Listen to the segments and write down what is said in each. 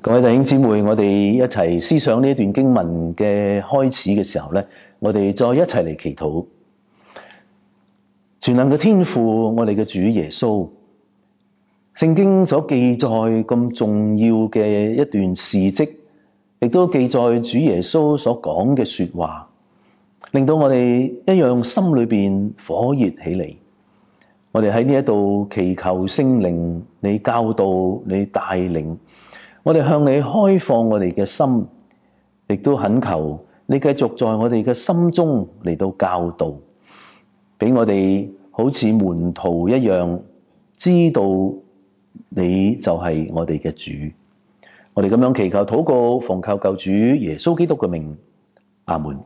各位弟兄姊妹，我哋一齊思想呢一段經文嘅開始嘅時候咧，我哋再一齊嚟祈禱。全能嘅天父，我哋嘅主耶穌，聖經所記載咁重要嘅一段事蹟，亦都記載主耶穌所講嘅說話，令到我哋一樣心裏邊火熱起嚟。我哋喺呢一度祈求聖靈，你教導，你帶領。我哋向你開放我哋嘅心，亦都懇求你繼續在我哋嘅心中嚟到教導，俾我哋好似門徒一樣，知道你就係我哋嘅主。我哋咁樣祈求禱告，奉靠救主耶穌基督嘅名，阿門。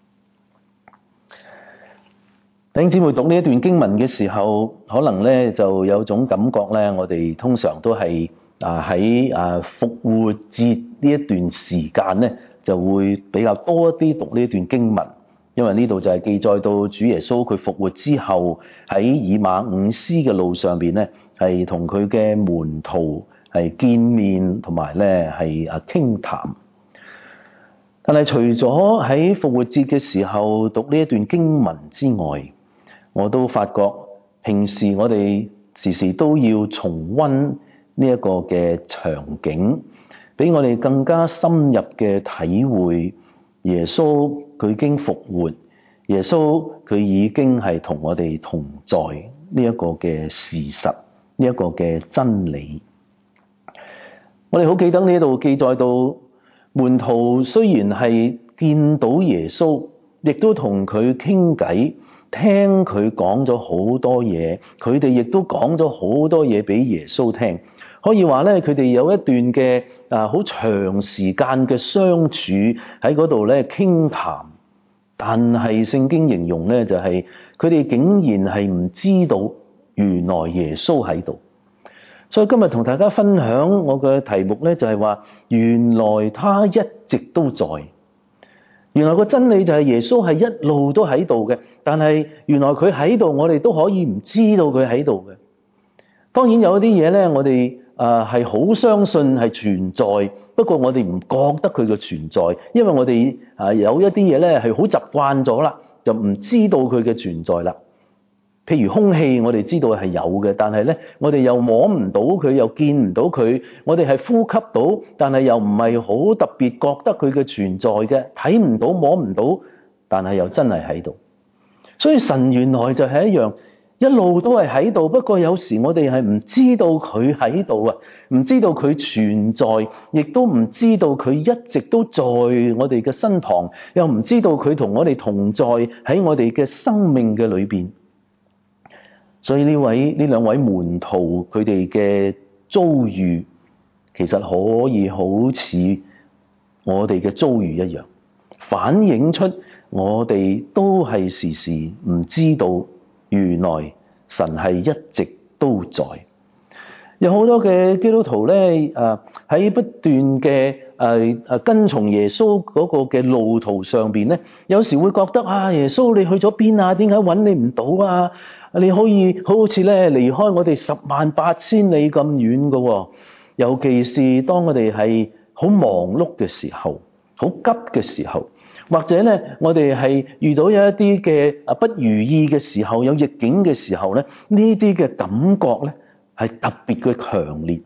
弟兄姊妹，讀呢一段經文嘅時候，可能咧就有種感覺咧，我哋通常都係喺復活節呢一段時間咧，就會比較多一啲讀呢一段經文，因為呢度就係記載到主耶穌佢復活之後喺以馬忤斯嘅路上邊咧，係同佢嘅門徒係見面，同埋咧係傾談。但係除咗喺復活節嘅時候讀呢一段經文之外，我都發覺平時我哋時時都要重溫呢一個嘅場景，俾我哋更加深入嘅體會耶穌佢已經復活，耶穌佢已經係同我哋同在呢一個嘅事實，呢一個嘅真理。我哋好記得呢度記載到門徒雖然係見到耶穌，亦都同佢傾偈，聽佢講咗好多嘢，佢哋亦都講咗好多嘢俾耶穌聽。可以話咧，佢哋有一段嘅好長時間嘅相處喺嗰度咧傾談，但係聖經形容咧就係佢哋竟然係唔知道原來耶穌喺度。所以今日同大家分享我嘅題目咧就係話，原來他一直都在。原來個真理就係耶穌係一路都喺度嘅，但係原來佢喺度，我哋都可以唔知道佢喺度嘅。當然有一啲嘢咧，我哋係好相信係存在，不過我哋唔覺得佢嘅存在，因為我哋有一啲嘢咧係好習慣咗啦，就唔知道佢嘅存在啦。譬如空氣，我哋知道係有嘅，但係咧我哋又摸唔到佢，又見唔到佢。我哋係呼吸到，但係又唔係好特別覺得佢嘅存在嘅，睇唔到摸唔到，但係又真係喺度。所以神原來就係一樣，一路都係喺度，不過有時我哋係唔知道佢喺度啊，唔知道佢存在，亦都唔知道佢一直都在我哋嘅身旁，又唔知道佢同我哋同在喺我哋嘅生命嘅裏邊。所以呢兩位門徒佢哋嘅遭遇，其實可以好似我哋嘅遭遇一樣，反映出我哋都係時時唔知道原來神係一直都在。有好多嘅基督徒咧，喺不斷嘅跟從耶穌嗰個嘅路途上邊咧，有時會覺得耶穌你去咗邊啊？點解揾你唔到啊？你可以好似咧離開我哋108000里咁遠嘅喎。尤其是當我哋係好忙碌嘅時候，好急嘅時候，或者咧我哋係遇到有一啲嘅不如意嘅時候，有逆境嘅時候咧，呢啲嘅感覺咧係特別嘅強烈。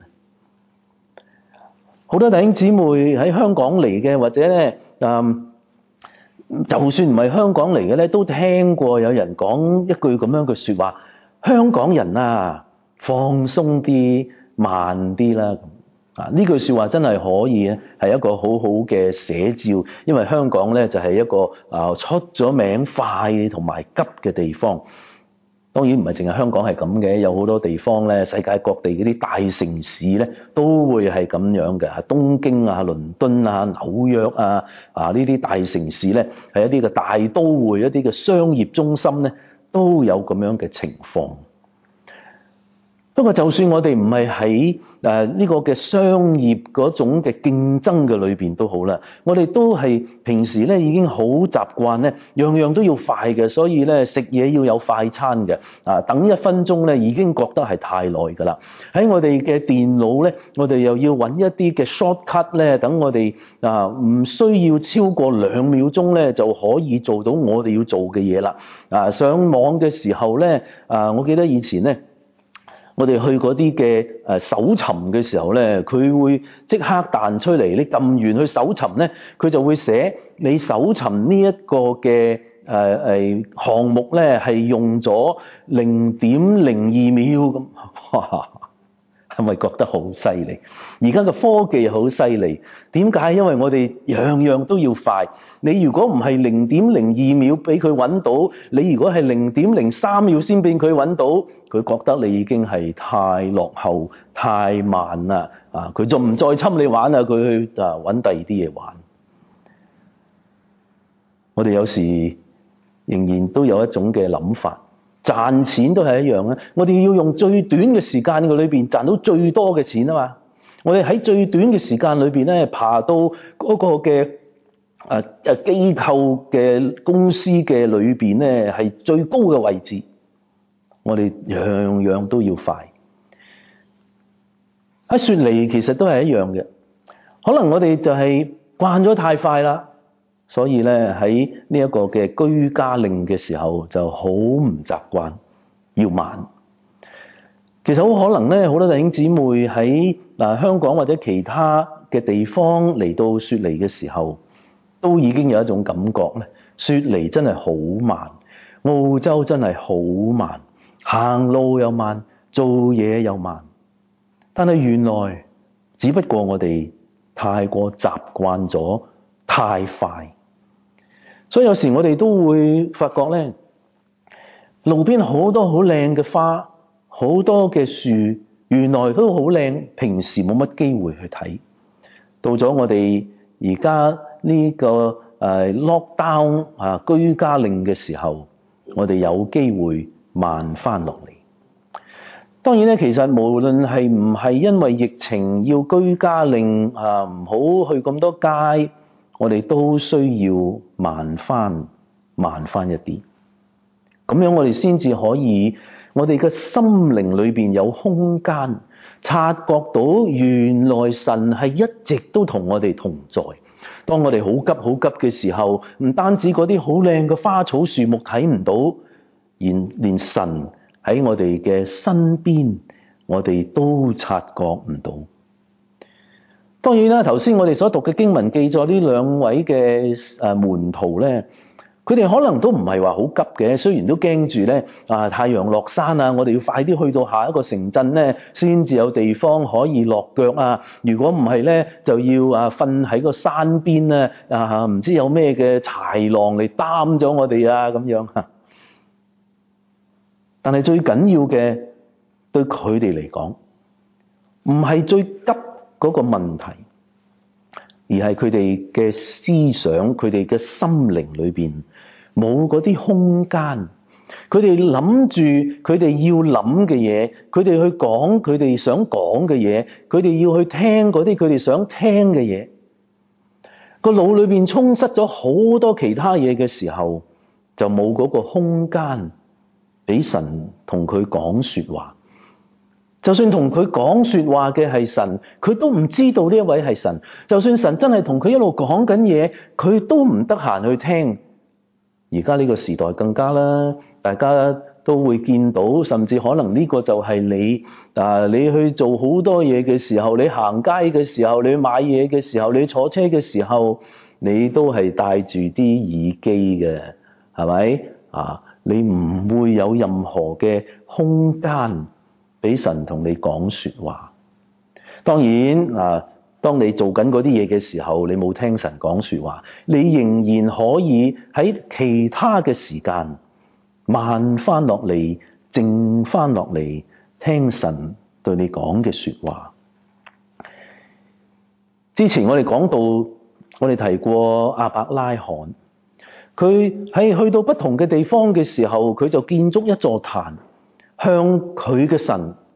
好多弟兄姊妹喺香港嚟嘅，或者咧就算唔係香港嚟嘅咧，都聽過有人講一句咁樣嘅說話：香港人啊，放鬆啲，慢啲啦。呢句說話真係可以咧，係一個好好嘅寫照，因為香港咧就係一個出咗名快同埋急嘅地方。當然唔係淨係香港係咁嘅，有好多地方咧，世界各地嗰啲大城市咧都會係咁樣嘅。東京啊、倫敦啊、紐約啊呢啲大城市咧，係一啲嘅大都會，一啲嘅商業中心咧，都有咁樣嘅情況。 不過就算我哋唔係喺呢個嘅商業嗰種嘅競爭嘅裏邊都好啦，我哋都係平時咧已經好習慣咧，樣樣都要快嘅，所以咧食嘢要有快餐嘅，等1分鐘咧已經覺得係太耐㗎啦。喺我哋嘅電腦咧，我哋又要揾一啲嘅 shortcut 咧，等我哋唔需要超過2秒鐘咧就可以做到我哋要做嘅嘢啦。上網嘅時候咧，我記得以前咧，我哋去嗰啲嘅搜尋嘅時候咧，佢會即刻彈出嚟，你撳完去搜尋咧，佢就會寫你搜尋呢一個嘅項目咧係用咗0.02秒咁，哇！係咪覺得好犀利？而家嘅科技好犀利，點解？因為我哋樣樣都要快。你如果唔係0.02秒俾佢揾到，你如果係0.03秒先俾佢揾到，佢覺得你已經係太落後、太慢啦。佢就唔再侵你玩啦，佢去揾第二啲嘢玩。我哋有時仍然都有一種嘅諗法。賺錢都係一樣啦，我哋要用最短嘅時間嘅裏邊賺到最多嘅錢啊嘛！我哋喺最短嘅時間裏邊咧，爬到嗰個嘅機構嘅公司嘅裏邊咧，係最高嘅位置。我哋樣樣都要快。喺雪梨其實都係一樣嘅，可能我哋就係慣咗太快啦。所以咧喺呢一個嘅居家令嘅時候就好唔習慣，要慢。其實好可能咧，好多弟兄姊妹喺香港或者其他嘅地方嚟到雪梨嘅時候，都已經有一種感覺咧，雪梨真係好慢，澳洲真係好慢，行路又慢，做嘢又慢。但係原來只不過我哋太過習慣咗太快。所以有時我哋都會發覺咧，路邊好多好靚嘅花，好多嘅樹，原來都好靚，平時冇乜機會去睇。到咗我哋而家呢個lockdown 居家令嘅時候，我哋有機會慢返落嚟。當然咧，其實無論係唔係因為疫情要居家令，唔好去咁多街，我哋都需要慢返一啲，咁樣我哋先至可以，我哋嘅心靈裏邊有空間，察覺到原來神係一直都同我哋同在。當我哋好急嘅時候，唔單止嗰啲好靚嘅花草樹木睇唔到，連神喺我哋嘅身邊，我哋都察覺唔到。當然啦，頭先我哋所讀嘅經文記載呢兩位嘅門徒咧，佢哋可能都唔係話好急嘅，雖然都驚住咧太陽落山啊，我哋要快啲去到下一個城鎮咧，先至有地方可以落腳啊。如果唔係咧，就要瞓喺個山邊咧唔知有咩嘅豺狼嚟擔咗我哋咁樣。但係最緊要嘅對佢哋嚟講，唔係最急嗰個問題，而係佢哋嘅思想，佢哋嘅心靈裏邊冇嗰啲空間，佢哋諗住佢哋要諗嘅嘢，佢哋去講佢哋想講嘅嘢，佢哋要去聽嗰啲佢哋想聽嘅嘢，個腦裏邊充塞咗好多其他嘢嘅時候，就冇嗰個空間俾神同佢講說話。就算同佢講說話嘅係神，佢都唔知道呢一位係神。就算神真係同佢一路講緊嘢，佢都唔得閒去聽。而家呢個時代更加啦，大家都會見到，甚至可能呢個就係你去做好多嘢嘅時候，你行街嘅時候，你買嘢嘅時候，你坐車嘅時候，你都係戴住啲耳機嘅，係咪？你唔會有任何嘅空間俾神同你講說話。當然當你做緊嗰啲嘢嘅時候，你冇聽神講說話，你仍然可以喺其他嘅時間慢翻落嚟，靜翻落嚟，聽神對你講嘅說話。之前我哋講到，我哋提過亞伯拉罕，佢喺去到不同嘅地方嘅時候，佢就建築一座壇，向佢嘅神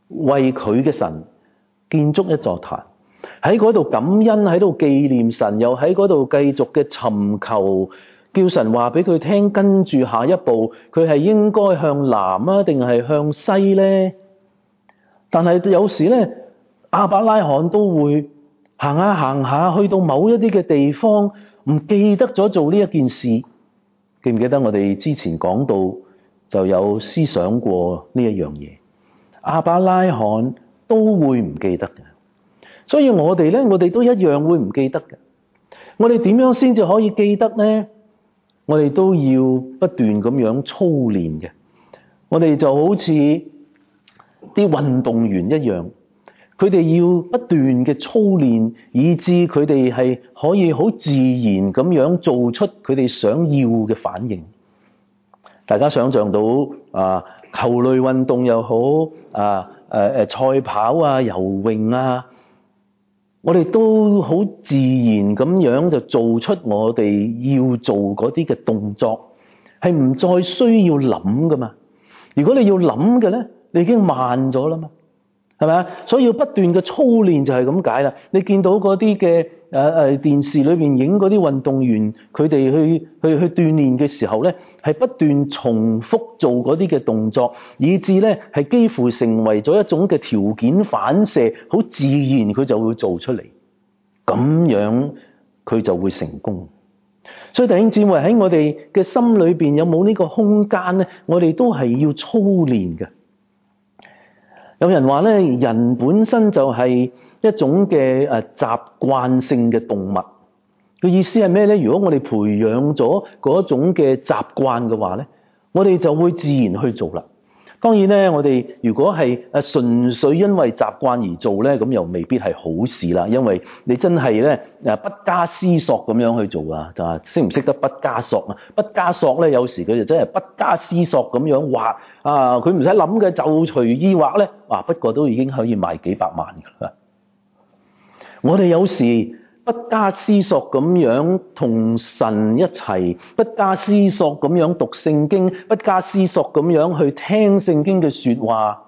為佢嘅神建築一座壇，喺嗰度感恩，喺度紀念神，又喺嗰度繼續嘅尋求，叫神話俾佢聽，跟住下一步佢係應該向南啊，定係向西呢？但係有時咧，亞伯拉罕都會行下行下，去到某一啲嘅地方，唔記得咗做呢一件事。記唔記得我哋之前講到就有思想過呢一樣嘢？亞伯拉罕都會唔記得嘅，所以我哋咧，我哋都一樣會唔記得嘅。我哋點樣先至可以記得呢？我哋都要不斷咁樣操練嘅。我哋就好似啲運動員一樣，佢哋要不斷嘅操練，以致佢哋係可以好自然咁樣做出佢哋想要嘅反應。大家想象到球類運動又好，賽跑啊、游泳啊，我哋都好自然咁樣就做出我哋要做嗰啲嘅動作，係唔再需要諗噶嘛。如果你要諗嘅咧，你已經慢咗啦嘛，係咪啊？所以要不斷嘅操練就係咁解啦。你見到嗰啲嘅電視裏邊影嗰啲運動員，佢哋去鍛煉嘅時候咧，係不斷重複做嗰啲嘅動作，以致咧係幾乎成為咗一種嘅條件反射，好自然佢就會做出嚟，咁樣佢就會成功。所以弟兄姊妹，喺我哋嘅心裏邊有冇呢個空間咧？我哋都係要操練嘅。有人話咧，人本身就係一種嘅習慣性嘅動物。個意思係咩咧？如果我哋培養咗嗰種嘅習慣嘅話咧，我哋就會自然去做啦。當然咧，我哋如果係純粹因為習慣而做咧，咁又未必係好事啦。因為你真係咧不加思索咁樣去做啊，就係識唔識得不加索啊？不加索咧，有時佢就真係不加思索咁樣畫啊，佢唔使諗嘅就隨意畫咧，不過都已經可以賣幾百萬噶啦。我哋有時不加思索咁樣同神一齊，不加思索咁樣讀聖經，不加思索咁樣去聽聖經嘅說話，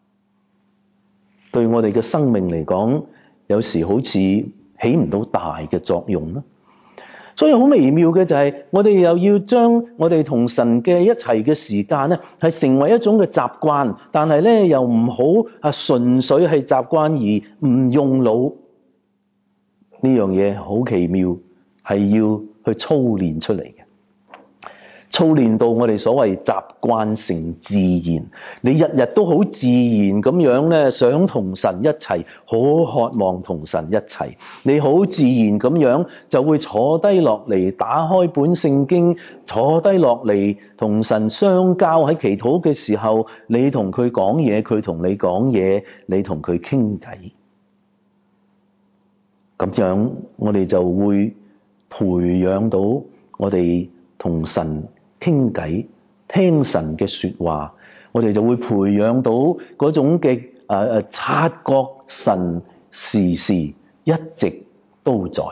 對我哋嘅生命嚟講，有時好似起唔到大嘅作用啦。所以好微妙嘅就係，我哋又要將我哋同神嘅一齊嘅時間咧，係成為一種嘅習慣，但係咧又唔好純粹係習慣而唔用腦。呢樣嘢好奇妙，係要去操練出嚟嘅，操練到我哋所謂習慣成自然。你日日都好自然咁樣咧，想同神一齊，好渴望同神一齊。你好自然咁樣就會坐低落嚟，打開本聖經，坐低落嚟同神相交。喺祈禱嘅時候，你同佢講嘢，佢同你講嘢，你同佢傾偈。咁樣我哋就會培養到我哋同神傾偈，聽神嘅說話，我哋就會培養到嗰種嘅察覺神時時一直都在。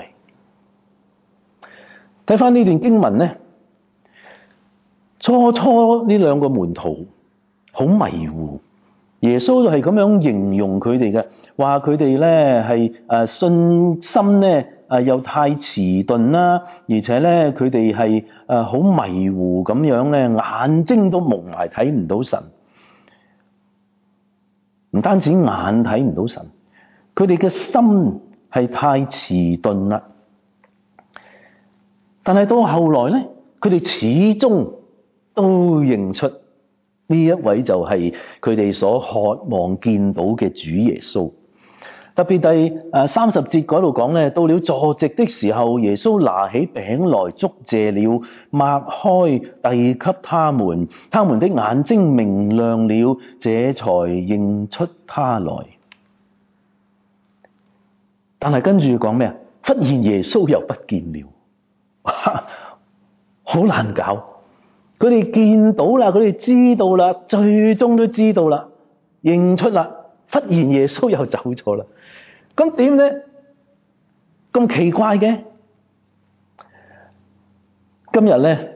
睇返呢段經文咧，初呢兩個門徒好迷糊。耶穌就係咁樣形容佢哋嘅，話佢哋咧係信心咧又太遲鈍啦，而且咧佢哋係好迷糊咁樣咧，眼睛都蒙埋睇唔到神。唔單止眼睇唔到神，佢哋嘅心係太遲鈍啦。但係到後來咧，佢哋始終都認出呢一位就係佢哋所渴望見到嘅主耶穌。特別第30節嗰度講咧，到了坐席的時候，耶穌拿起餅來，祝謝了，擘開遞給他們，他們的眼睛明亮了，這才認出他來。但係跟住講咩啊？忽然耶穌又不見了，好難搞。佢哋見到啦，佢哋知道啦，最終都知道啦，認出啦。忽然耶穌又走咗啦，咁點咧？咁奇怪嘅。今日咧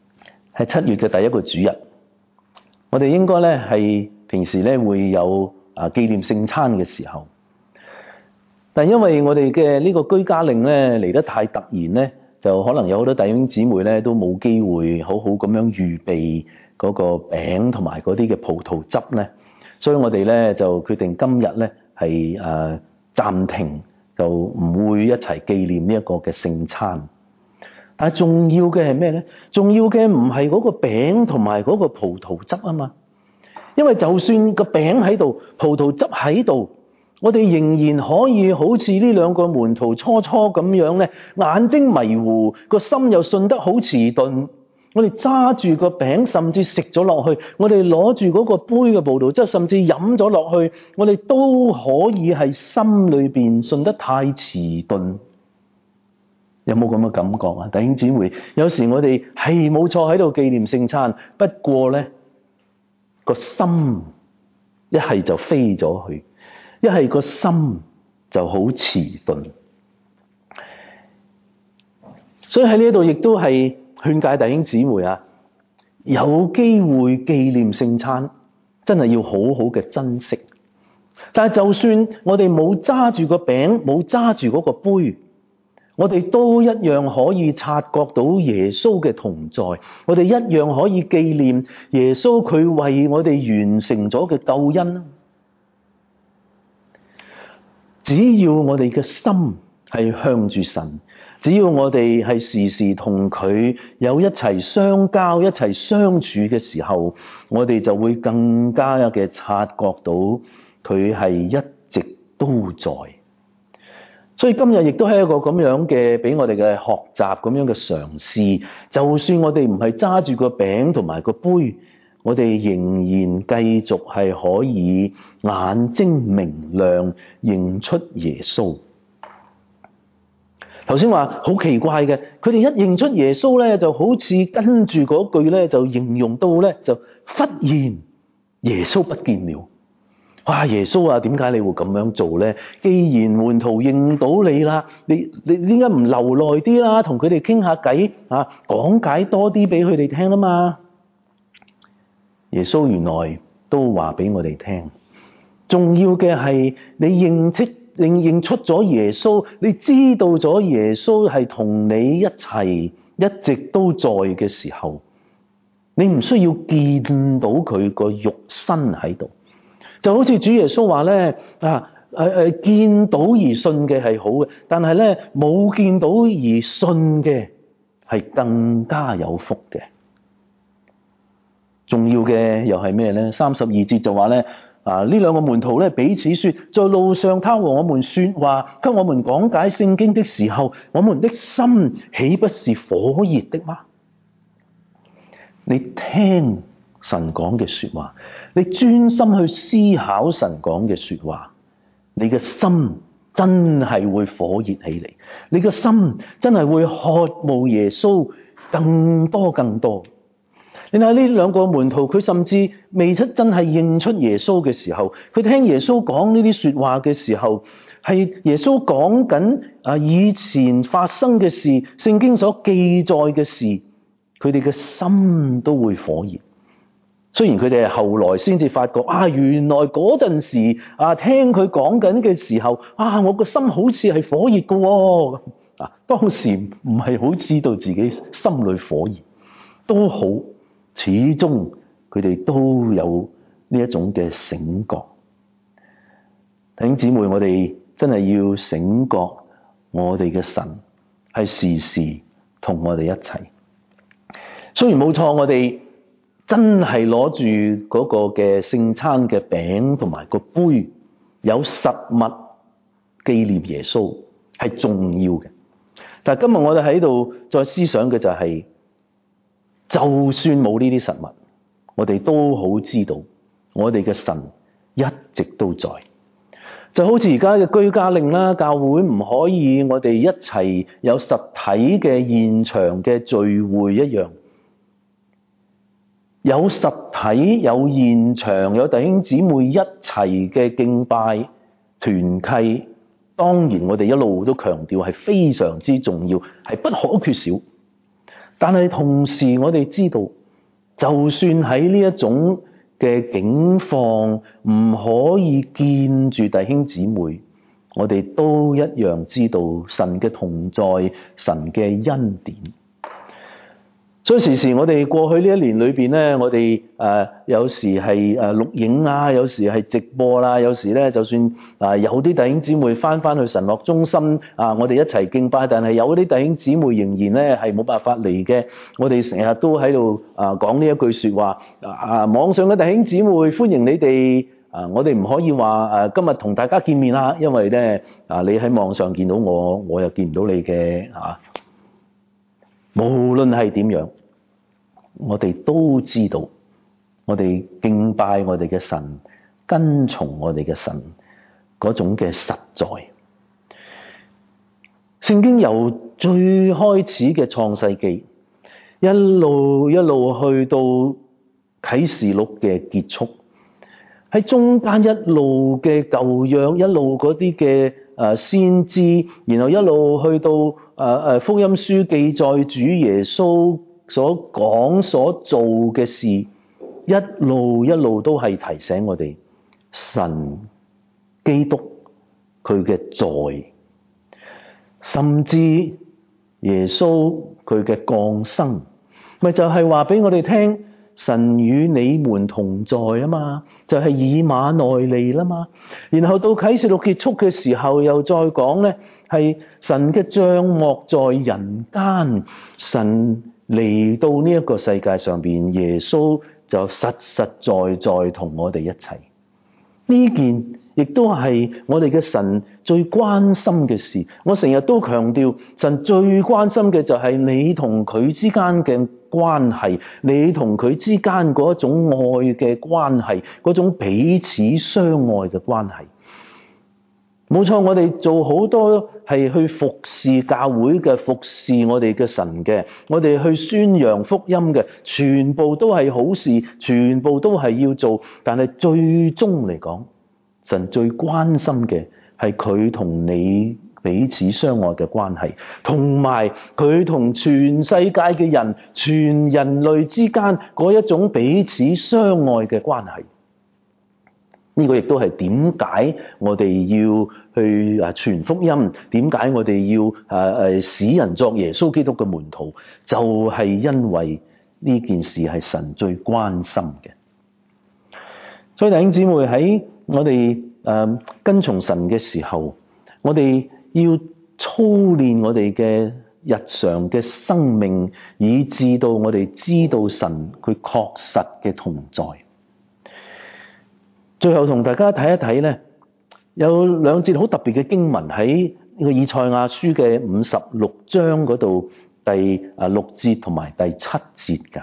係7月嘅第一個主日，我哋應該咧係平時咧會有紀念聖餐嘅時候。但因為我哋嘅呢個居家令咧嚟得太突然咧，就可能有好多弟兄姊妹咧都冇機會好好咁樣預備嗰個餅同埋嗰啲嘅葡萄汁咧，所以我哋咧就決定今日咧係暫停，就唔會一齊紀念呢一個嘅聖餐。但係重要嘅係咩咧？重要嘅唔係嗰個餅同埋嗰個葡萄汁啊嘛，因為就算個餅喺度，葡萄汁喺度，我哋仍然可以好似呢兩個門徒初咁樣咧，眼睛迷糊，個心又信得好遲鈍。我哋揸住個餅，甚至食咗落去；我哋攞住嗰個杯嘅葡萄汁，甚至飲咗落去，我哋都可以係心裏邊信得太遲鈍。有冇咁嘅感覺啊？弟兄姊妹，有時我哋係冇錯喺度紀念聖餐，不過咧個心一係就飛咗去，一係個心就好遲鈍。所以喺呢度亦都係勸誡弟兄姊妹啊，有機會紀念聖餐，真係要好好嘅珍惜。但係就算我哋冇揸住個餅，冇揸住嗰個杯，我哋都一樣可以察覺到耶穌嘅同在，我哋一樣可以紀念耶穌佢為我哋完成咗嘅救恩。只要我哋嘅心係向住神，只要我哋係時時同佢有一齊相交、一齊相處嘅時候，我哋就會更加嘅察覺到佢係一直都在。所以今日亦都係一個咁樣嘅俾我哋嘅學習，咁樣嘅嘗試。就算我哋唔係揸住個餅同埋個杯，我哋仍然繼續係可以眼睛明亮，認出耶穌。頭先話好奇怪嘅，佢哋一認出耶穌咧，就好似跟住嗰句咧就形容到咧，就忽然耶穌不見了。哇！耶穌啊，點解你會咁樣做咧？既然門徒認到你啦，你點解唔留耐啲啦？同佢哋傾下偈啊，講解多啲俾佢哋聽啊嘛。耶穌原來都話俾我哋聽，重要嘅係你認出咗耶穌，你知道咗耶穌係同你一齊一直都在嘅時候，你唔需要見到佢個肉身喺度。就好似主耶穌話咧，見到而信嘅係好嘅，但係咧冇見到而信嘅係更加有福嘅。重要嘅又係咩咧？32節就話咧，呢兩個門徒咧彼此說，在路上他和我們說話，給我們講解聖經的時候，我們的心豈不是火熱的嗎？你聽神講嘅說話，你專心去思考神講嘅說話，你嘅心真係會火熱起嚟，你嘅心真係會渴慕耶穌更多更多。你睇呢兩個門徒，佢甚至未真係認出耶穌嘅時候，佢聽耶穌講呢啲說話嘅時候，係耶穌講緊以前發生嘅事，聖經所記載嘅事，佢哋嘅心都會火熱。雖然佢哋係後來先至發覺，原來嗰陣時聽佢講緊嘅時候，我個心好似係火熱嘅喎。當時唔係好知道自己心裏火熱，都好，始終佢哋都有呢一種嘅醒覺。弟兄姊妹，我哋真係要醒覺，我哋嘅神係時時同我哋一齊。雖然冇錯，我哋真係攞住嗰個嘅聖餐嘅餅同埋個杯，有實物紀念耶穌係重要嘅。但係今日我哋喺度再思想嘅就係，就算冇呢啲實物，我哋都好知道我哋嘅神一直都在。就好似而家嘅居家令啦，教會唔可以我哋一齊有實體嘅現場嘅聚會一樣。有實體、有現場、有弟兄姊妹一齊嘅敬拜團契，當然我哋一路都強調係非常之重要，係不可缺少。但係同時我哋知道，就算喺呢一種嘅境況，唔可以見住弟兄姊妹，我哋都一樣知道神嘅同在，神嘅恩典。所以時時我哋過去呢一年裏邊咧，我哋有時係錄影啊，有時係直播啦，有時咧就算有啲弟兄姊妹翻去神樂中心我哋一齊敬拜，但係有啲弟兄姊妹仍然咧係冇辦法嚟嘅。我哋成日都喺度講呢一句說話網上嘅弟兄姊妹歡迎你哋我哋唔可以話今日同大家見面啦，因為咧你喺網上見到我，我又見唔到你嘅無論係點樣，我哋都知道，我哋敬拜我哋嘅神，跟從我哋嘅神嗰種嘅實在。聖經由最開始嘅創世記，一路去到啟示錄嘅結束，喺中間一路嘅舊約，一路嗰啲嘅先知，然後一路去到福音書記載主耶穌所講所做嘅事，一路都係提醒我哋神基督佢嘅在，甚至耶穌佢嘅降生，咪就係話俾我哋聽神與你們同在啊嘛，就係以馬內利啦嘛。然後到啟示錄結束嘅時候，又再講咧，係神嘅帳幕在人間，神嚟到呢一個世界上邊，耶穌就實在同我哋一齊。呢件亦都係我哋嘅神最關心嘅事。我成日都強調，神最關心嘅就係你同佢之間嘅關係，你同佢之間嗰種愛嘅關係，嗰種彼此相愛嘅關係。冇錯，我哋做好多係去服侍教會嘅，服侍我哋嘅神嘅，我哋去宣揚福音嘅，全部都係好事，全部都係要做。但係最終嚟講，神最關心嘅係佢同你彼此相愛嘅關係，同埋佢同全世界嘅人，全人類之間嗰一種彼此相愛嘅關係。呢個亦都係點解我哋要去傳福音，點解我哋要使人作耶穌基督嘅門徒，就係因為呢件事係神最關心嘅。所以弟兄姊妹，喺我哋跟從神嘅時候，我哋要操練我哋嘅日常嘅生命，以致到我哋知道神佢確實嘅同在。最後同大家睇一睇咧，有兩節好特別嘅經文喺呢個以賽亞書嘅56章嗰度第6節同埋第7節㗎。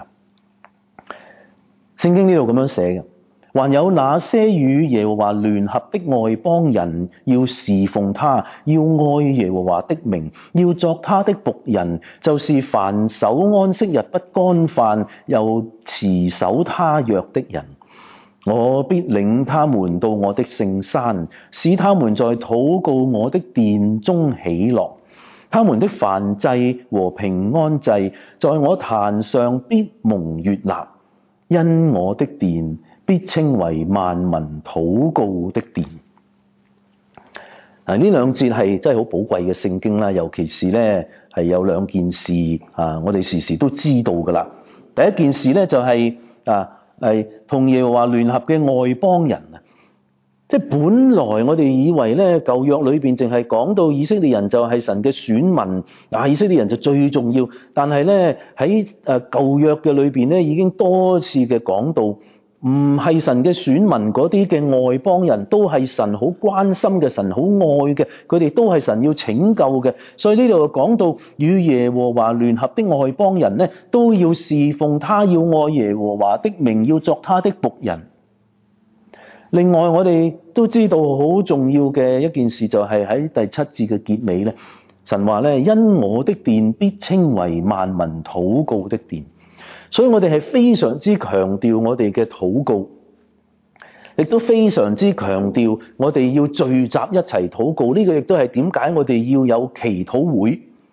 聖經呢度咁樣寫嘅，還有那些與耶和華聯合的外邦人，要侍奉他，要愛耶和華的名，要作他的僕人，就是凡守安息日不干犯，又持守他約的人。我必領他們到我的聖山，使他們在禱告我的殿中喜樂。他們的燔祭和平安祭，在我壇上必蒙悅納，因我的殿必稱為萬民禱告的殿。呢兩節係真係好寶貴嘅聖經啦，尤其是咧係有兩件事我哋時時都知道噶啦。第一件事咧就係同耶和華聯合嘅外邦人啊，即係本來我哋以為咧舊約裏邊淨係講到以色列人就係神嘅選民，以色列人就最重要。但係咧喺舊約嘅裏邊咧已經多次嘅講到，唔係神嘅選民嗰啲嘅外邦人都係神好關心嘅，神好愛嘅，佢哋都係神要拯救嘅。所以呢度講到與耶和華聯合的外邦人咧，都要侍奉他，要愛耶和華的名，要作他的僕人。另外我哋都知道好重要嘅一件事，就係喺第7節嘅結尾咧，神話咧，因我的殿必稱為萬民禱告的殿。所以我哋係非常之強調我哋嘅禱告，亦都非常之強調我哋要聚集一齊禱告。呢個亦都係點解我哋要有祈禱會。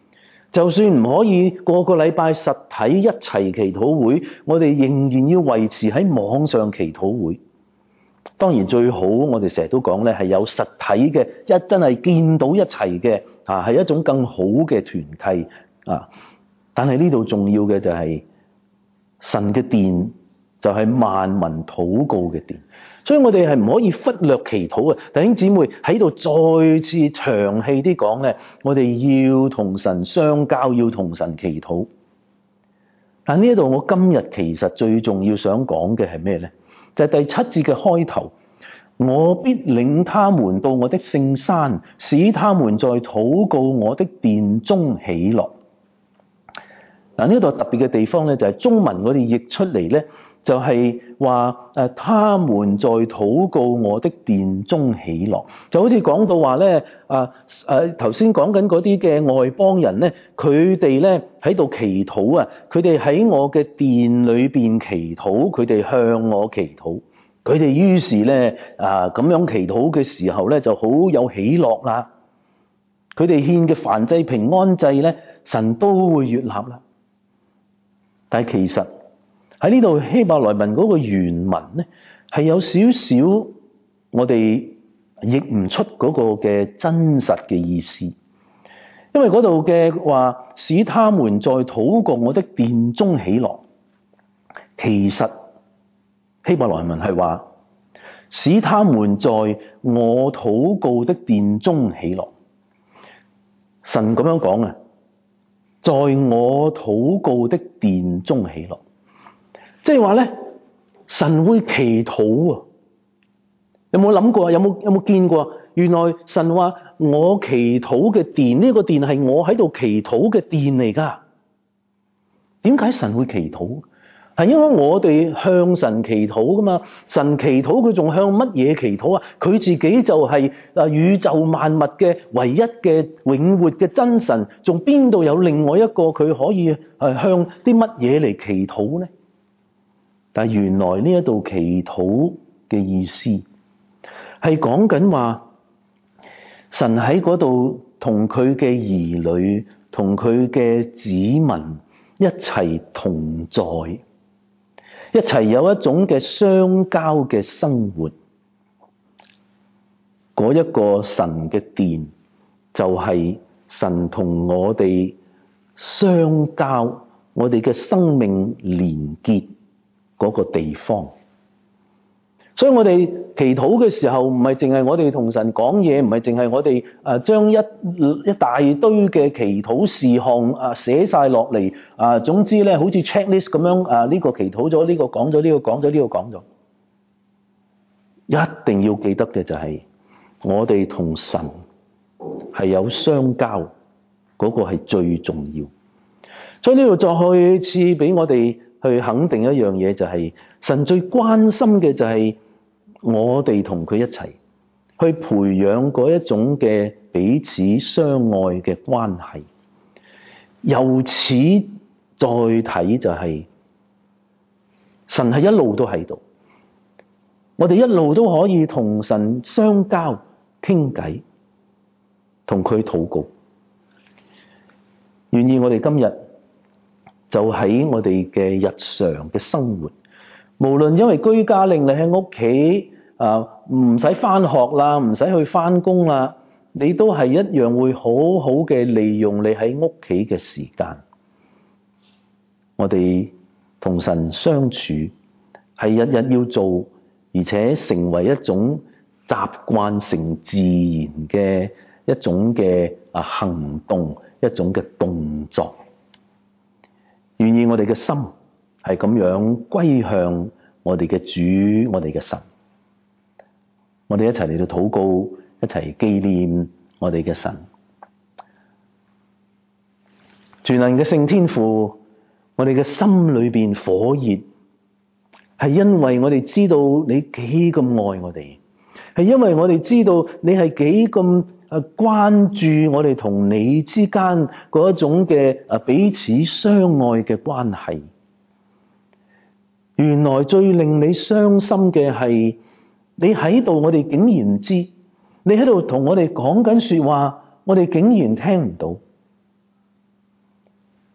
就算唔可以個個禮拜實體一齊祈禱會，我哋仍然要維持喺網上祈禱會。當然最好，我哋成日都講咧，係有實體嘅，真係見到一齊嘅，係一種更好嘅團契啊！但係呢度重要嘅就係神嘅殿就係萬民禱告嘅殿，所以我哋係唔可以忽略祈禱啊！弟兄姊妹喺度再次長氣啲講咧，我哋要同神相交，要同神祈禱。但呢度我今日其實最重要想講嘅係咩咧？就係第7節嘅開頭，我必領他們到我的聖山，使他們在禱告我的殿中喜樂。嗱，呢度特別嘅地方咧，就係中文我哋譯出嚟咧，就係話他們在禱告我的殿中喜樂，就好似講到話咧，頭先講緊嗰啲嘅外邦人咧，佢哋咧喺度祈禱啊，佢哋喺我嘅殿裏邊祈禱，佢哋向我祈禱，佢哋於是咧咁樣祈禱嘅時候咧，就好有喜樂啦。佢哋獻嘅燔祭、平安祭咧，神都會悅納啦。但係其實喺呢度希伯來文嗰個原文咧，係有少少我哋譯唔出嗰個嘅真實嘅意思，因為嗰度嘅話使他們在禱告我的殿中喜樂，其實希伯來文係話使他們在我禱告的殿中喜樂。神咁樣講啊，在我禱告的殿中喜樂，即係話咧，神會祈禱啊！有冇諗過？有冇見過？原來神話我祈禱嘅殿，呢個殿係我喺度祈禱嘅殿嚟噶。點解神會祈禱？係因為我哋向神祈禱噶嘛。神祈禱，佢仲向乜嘢祈禱啊？佢自己就係宇宙萬物嘅唯一嘅永活嘅真神，仲邊度有另外一個佢可以向啲乜嘢嚟祈禱呢？但係原來呢一度祈禱嘅意思係講緊話，神喺嗰度同佢嘅兒女、同佢嘅子民一齊同在。一齊有一種嘅相交嘅生活，嗰一個神嘅殿就係神同我哋相交，我哋嘅生命連結嗰個地方。所以我哋祈禱嘅時候，唔係淨係我哋同神講嘢，唔係淨係我哋將一大堆嘅祈禱事項寫晒落嚟總之咧，好似 checklist 咁樣呢個祈禱咗，呢個講咗，呢個講咗，呢個講咗。一定要記得嘅就係我哋同神係有相交，嗰個係最重要。所以呢度再次俾我哋去肯定一樣嘢，就係神最關心嘅就係我哋同佢一齊去培養嗰一種嘅彼此相愛嘅關係。由此再睇就係神係一路都喺度，我哋一路都可以同神相交傾偈，同佢禱告。願意我哋今日就喺我哋嘅日常嘅生活，無論因為居家令你喺屋企唔使返學啦，唔使去返工啦，你都係一樣會好好嘅利用你喺屋企嘅時間。我哋同神相處係日日要做，而且成為一種習慣成自然嘅一種嘅行動，一種嘅動作。願意我哋嘅心係咁樣歸向我哋嘅主，我哋嘅神。我哋一齊嚟到禱告，一齊紀念我哋嘅神。全能嘅聖天父，我哋嘅心裏邊火熱，係因為我哋知道你幾咁愛我哋，係因為我哋知道你係幾咁關注我哋同你之間嗰一種嘅彼此相愛嘅關係。原來最令你傷心嘅係，你喺度，我哋竟然唔知；你喺度同我哋講緊說話，我哋竟然聽唔到。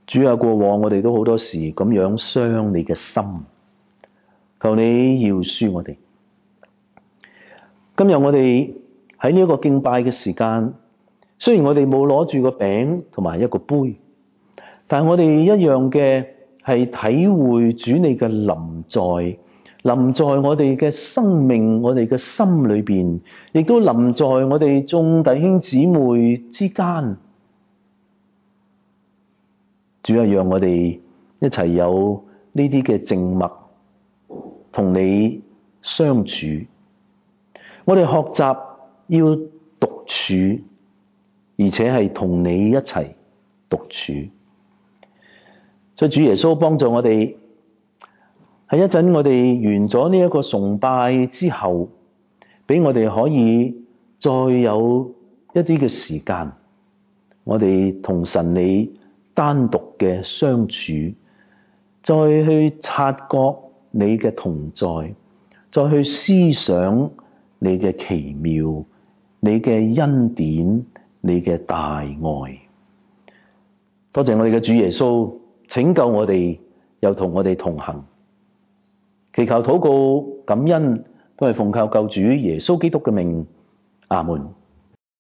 主啊，過往我哋都好多時咁樣傷你嘅心，求你饒恕我哋。今日我哋喺呢一個敬拜嘅時間，雖然我哋冇攞住個餅同埋一個杯，但係我哋一樣嘅係體會主你嘅臨在我哋嘅生命、我哋嘅心裏邊，亦都臨在我哋眾弟兄姊妹之間。主啊，讓我哋一齊有呢啲嘅靜默，同你相處。我哋學習要獨處，而且係同你一齊獨處。所以主耶穌幫助我哋，喺一陣我哋完咗呢一個崇拜之後，俾我哋可以再有一啲嘅時間，我哋同神你單獨嘅相處，再去察覺你嘅同在，再去思想你嘅奇妙，你嘅恩典，你嘅大愛。多謝我哋嘅主耶穌拯救我哋，又同我哋同行。祈求禱告感恩，都係奉靠救主耶穌基督嘅名。阿門。